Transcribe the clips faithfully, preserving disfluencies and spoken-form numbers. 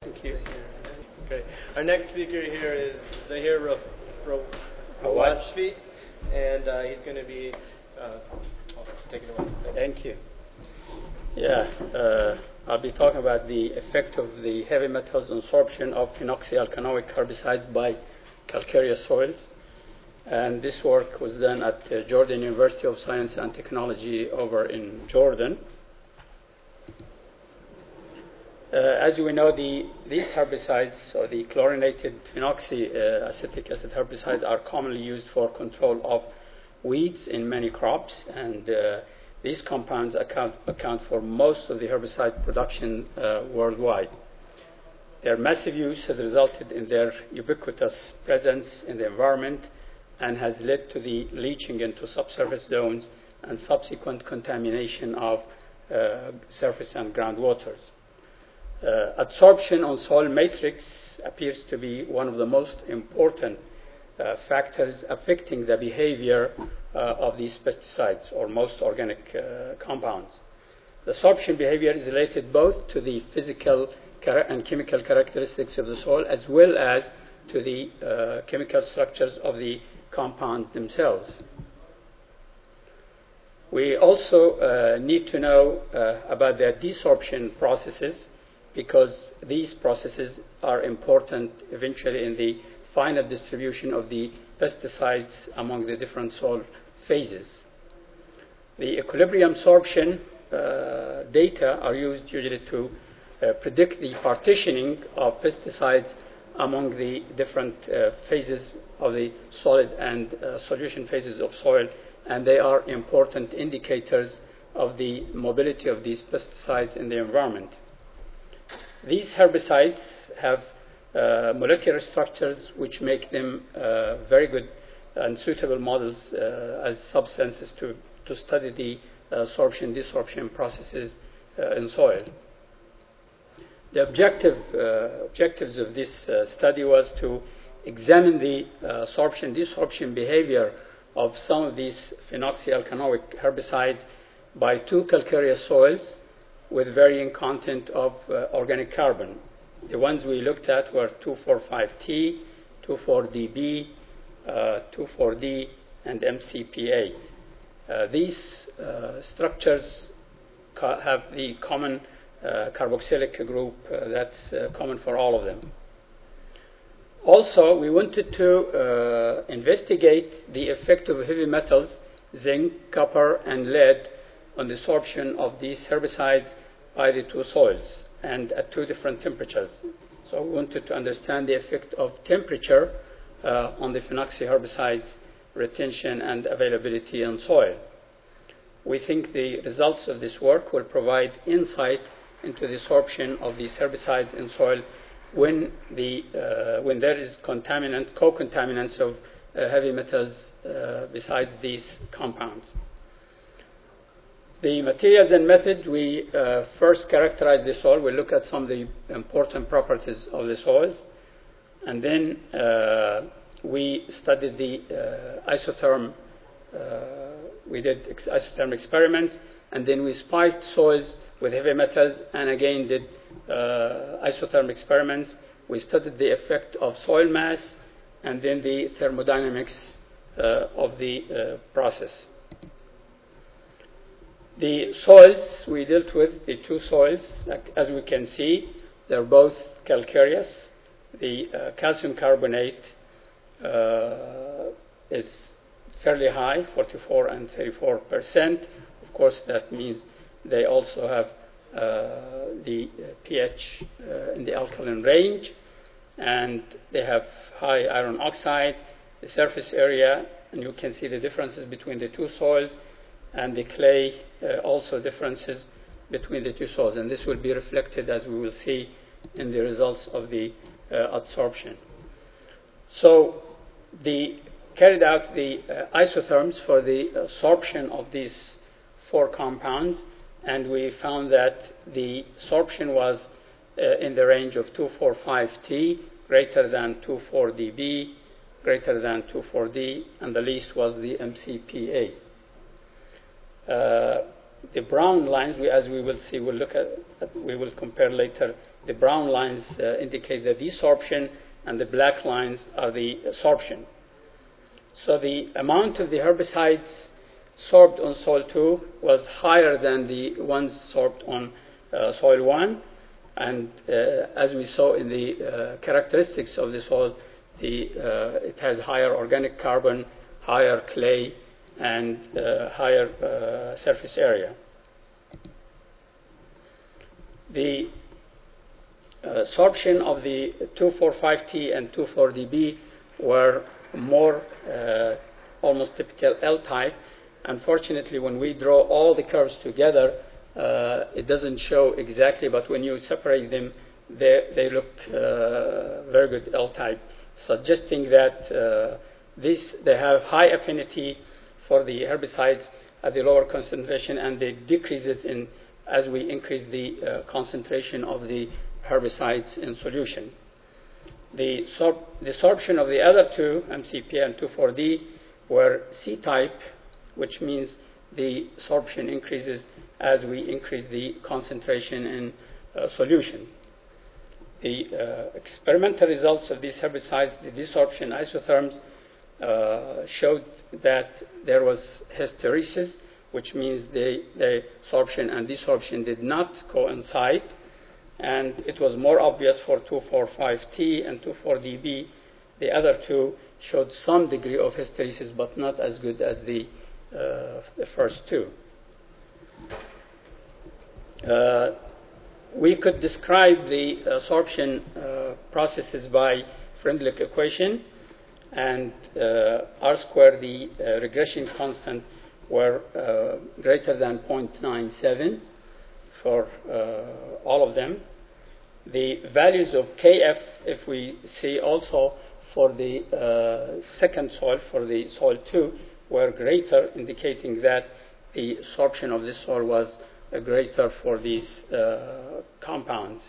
Thank you. Okay. Our next speaker here is Zahir Rawajfi, and uh, he's going to be uh, oh, take it away. Thank you. Yeah, uh, I'll be talking about the effect of the heavy metals absorption of phenoxyalkanoic herbicides by calcareous soils. And this work was done at uh, Jordan University of Science and Technology over in Jordan. Uh, as we know, the, these herbicides, or the chlorinated phenoxyacetic acid herbicides, are commonly used for control of weeds in many crops, and uh, these compounds account, account for most of the herbicide production uh, worldwide. Their massive use has resulted in their ubiquitous presence in the environment and has led to the leaching into subsurface zones and subsequent contamination of uh, surface and groundwaters. Uh, absorption on soil matrix appears to be one of the most important uh, factors affecting the behavior uh, of these pesticides or most organic uh, compounds. The absorption behavior is related both to the physical and chemical characteristics of the soil as well as to the uh, chemical structures of the compounds themselves. We also uh, need to know uh, about their desorption processes, because these processes are important eventually in the final distribution of the pesticides among the different soil phases. The equilibrium absorption uh, data are used usually to uh, predict the partitioning of pesticides among the different uh, phases of the solid and uh, solution phases of soil, and they are important indicators of the mobility of these pesticides in the environment. These herbicides have uh, molecular structures which make them uh, very good and suitable models uh, as substances to, to study the absorption desorption processes uh, in soil. The objective, uh, objectives of this uh, study was to examine the uh, absorption desorption behavior of some of these phenoxyalkanoic herbicides by two calcareous soils with varying content of uh, organic carbon. The ones we looked at were two four five T, two four D B, uh, two four D, and M C P A. Uh, these uh, structures ca- have the common uh, carboxylic group uh, that's uh, common for all of them. Also, we wanted to uh, investigate the effect of heavy metals, zinc, copper, and lead on the absorption of these herbicides by the two soils and at two different temperatures. So we wanted to understand the effect of temperature uh, on the phenoxy herbicides retention and availability on soil. We think the results of this work will provide insight into the absorption of these herbicides in soil when, the, uh, when there is contaminant, co-contaminants of uh, heavy metals uh, besides these compounds. The materials and method, we uh, first characterize the soil. We look at some of the important properties of the soils. And then uh, we studied the uh, isotherm. Uh, we did ex- isotherm experiments. And then we spiked soils with heavy metals and again did uh, isotherm experiments. We studied the effect of soil mass and then the thermodynamics uh, of the uh, process. The soils we dealt with, the two soils, as we can see, they're both calcareous. The uh, calcium carbonate uh, is fairly high, forty-four and thirty-four percent. Of course, that means they also have uh, the pH uh, in the alkaline range, and they have high iron oxide, the surface area, and you can see the differences between the two soils. And the clay, uh, also differences between the two soils. And this will be reflected, as we will see, in the results of the uh, absorption. So, the carried out the uh, isotherms for the absorption of these four compounds, and we found that the absorption was uh, in the range of two four five T, greater than two four D B, greater than two four D, and the least was the M C P A. Uh, the brown lines, we, as we will see, we'll look at, at, we will compare later. The brown lines uh, indicate the desorption, and the black lines are the absorption. So the amount of the herbicides sorbed on soil two was higher than the ones sorbed on uh, soil one. And uh, as we saw in the uh, characteristics of the soil, the, uh, it has higher organic carbon, higher clay, and uh, higher uh, surface area. The uh, sorption of the two four five T and two four D B were more uh, almost typical L-type. Unfortunately, when we draw all the curves together, uh, it doesn't show exactly, but when you separate them, they, they look uh, very good L-type, suggesting that uh, this, they have high affinity for the herbicides at the lower concentration, and they decreases in as we increase the uh, concentration of the herbicides in solution. The, sorb the sorption of the other two, M C P and two four D, were C-type, which means the sorption increases as we increase the concentration in uh, solution. The uh, experimental results of these herbicides, the desorption isotherms, uh, showed that there was hysteresis, which means the, the sorption and desorption did not coincide. And it was more obvious for two four five T and two four D B. The other two showed some degree of hysteresis, but not as good as the, uh, the first two. Uh, we could describe the absorption uh, processes by Freundlich equation, and uh, R squared, the uh, regression constant, were uh, greater than zero point nine seven for uh, all of them. The values of K F, if we see also for the uh, second soil, for the soil two, were greater, indicating that the absorption of this soil was uh, greater for these uh, compounds.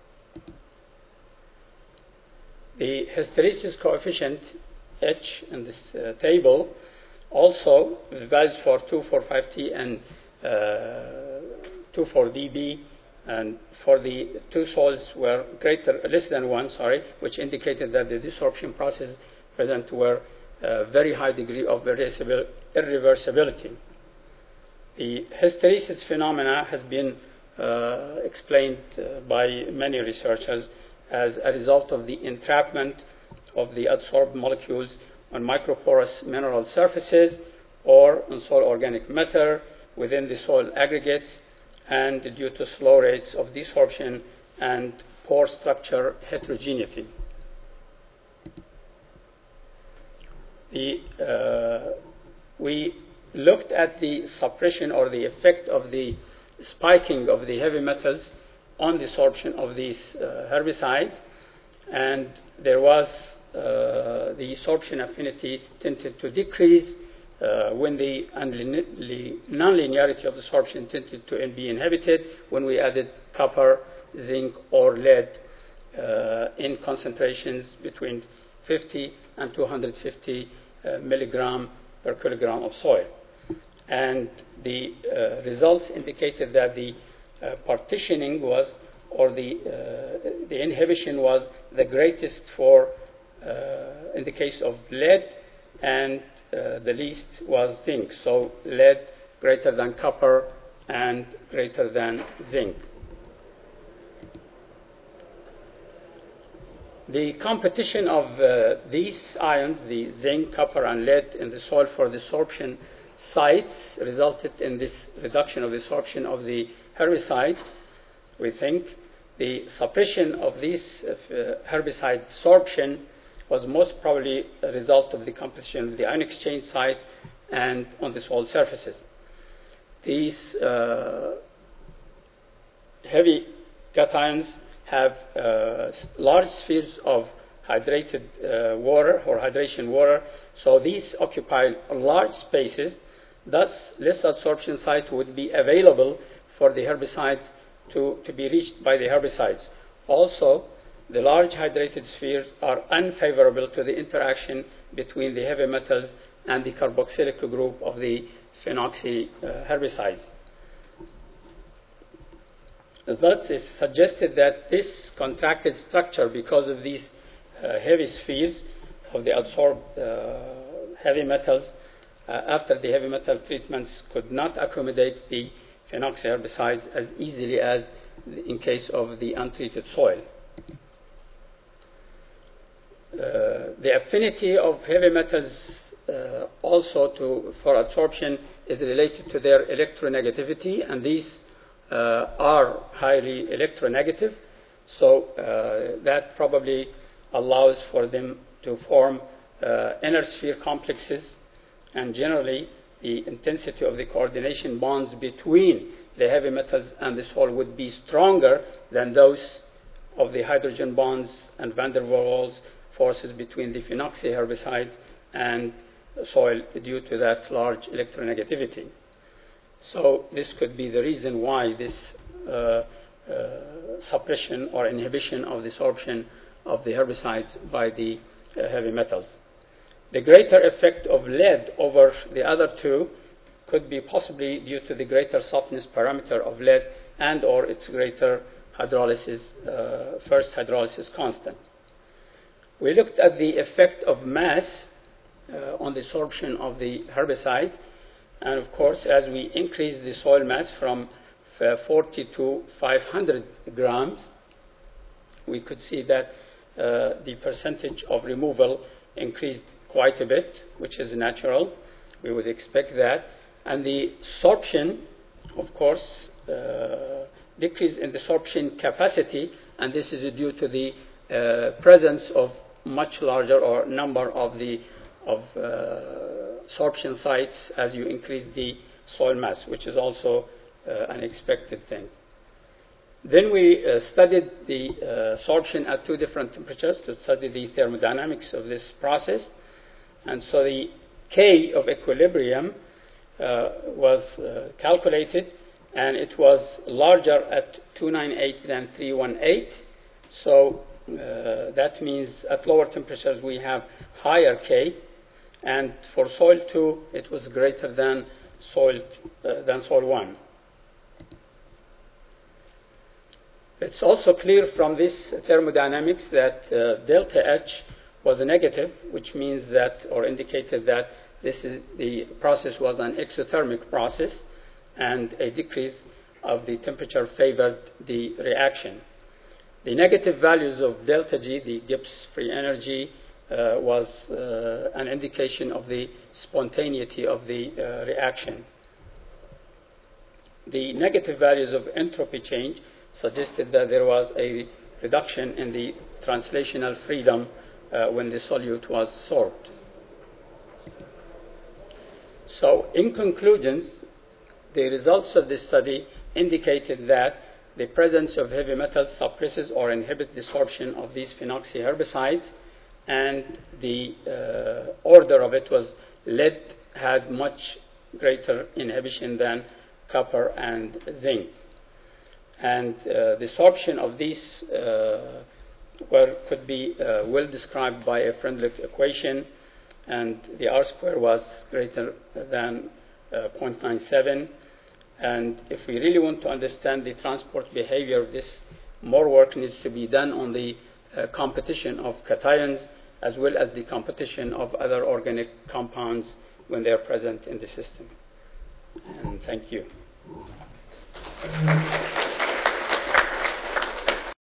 The hysteresis coefficient, H, in this uh, table, also the values for two four five T and uh, two four D B, and for the two soils were greater, less than one, sorry, which indicated that the desorption process present were a very high degree of irreversibility. The hysteresis phenomena has been uh, explained uh, by many researchers as a result of the entrapment of the adsorbed molecules on microporous mineral surfaces or on soil organic matter within the soil aggregates, and due to slow rates of desorption and pore structure heterogeneity. The, uh, we looked at the suppression or the effect of the spiking of the heavy metals on the sorption of these uh, herbicides, and there was uh, the sorption affinity tended to decrease uh, when the nonlinearity of the sorption tended to be inhibited when we added copper, zinc, or lead uh, in concentrations between fifty and two hundred fifty uh, milligram per kilogram of soil. And the uh, results indicated that the uh, partitioning was, or the, uh, the inhibition was the greatest for, uh, in the case of lead, and uh, the least was zinc. So lead greater than copper and greater than zinc. The competition of uh, these ions, the zinc, copper, and lead in the soil for the sorption sites, resulted in this reduction of the sorption of the herbicides. We think the suppression of these uh, herbicide sorption was most probably a result of the competition of the ion exchange site and on the soil surfaces. These uh, heavy cations have uh, large spheres of hydrated uh, water or hydration water, so these occupy large spaces. Thus, less absorption site would be available for the herbicides to, to be reached by the herbicides. Also, the large hydrated spheres are unfavorable to the interaction between the heavy metals and the carboxylic group of the phenoxy uh, herbicides. Thus, it's suggested that this contracted structure, because of these uh, heavy spheres of the adsorbed uh, heavy metals, uh, after the heavy metal treatments, could not accommodate the phenoxyherbicides as easily as in case of the untreated soil. Uh, the affinity of heavy metals uh, also to, for adsorption is related to their electronegativity, and these uh, are highly electronegative, so uh, that probably allows for them to form uh, inner sphere complexes, and generally the intensity of the coordination bonds between the heavy metals and the soil would be stronger than those of the hydrogen bonds and van der Waals forces between the phenoxyherbicides and soil due to that large electronegativity. So this could be the reason why this uh, uh, suppression or inhibition of the sorption of the herbicides by the uh, heavy metals. The greater effect of lead over the other two could be possibly due to the greater softness parameter of lead and or its greater hydrolysis, uh, first hydrolysis constant. We looked at the effect of mass uh, on the sorption of the herbicide, and of course, as we increase the soil mass from uh, forty to five hundred grams, we could see that uh, the percentage of removal increased quite a bit, which is natural. We would expect that. And the sorption, of course, uh, decrease in the sorption capacity, and this is due to the uh, presence of much larger or number of the of uh, sorption sites as you increase the soil mass, which is also uh, an expected thing. Then we uh, studied the uh, sorption at two different temperatures to study the thermodynamics of this process. And so the K of equilibrium uh, was uh, calculated, and it was larger at two ninety-eight than three eighteen. So uh, that means at lower temperatures we have higher K, and for soil two it was greater than soil uh, than soil one. It's also clear from this thermodynamics that uh, delta H was a negative, which means that, or indicated that this is the process was an exothermic process, and a decrease of the temperature favored the reaction. The negative values of delta G, the Gibbs free energy, uh, was uh, an indication of the spontaneity of the uh, reaction. The negative values of entropy change suggested that there was a reduction in the translational freedom uh, when the solute was sorbed. So, in conclusions, the results of this study indicated that the presence of heavy metals suppresses or inhibits the sorption of these phenoxyherbicides, and the uh, order of it was lead had much greater inhibition than copper and zinc. And uh, the sorption of these uh, were, could be uh, well described by a Freundlich equation, and the R square was greater than uh, zero point nine seven. And if we really want to understand the transport behavior of this, more work needs to be done on the uh, competition of cations as well as the competition of other organic compounds when they are present in the system. And thank you.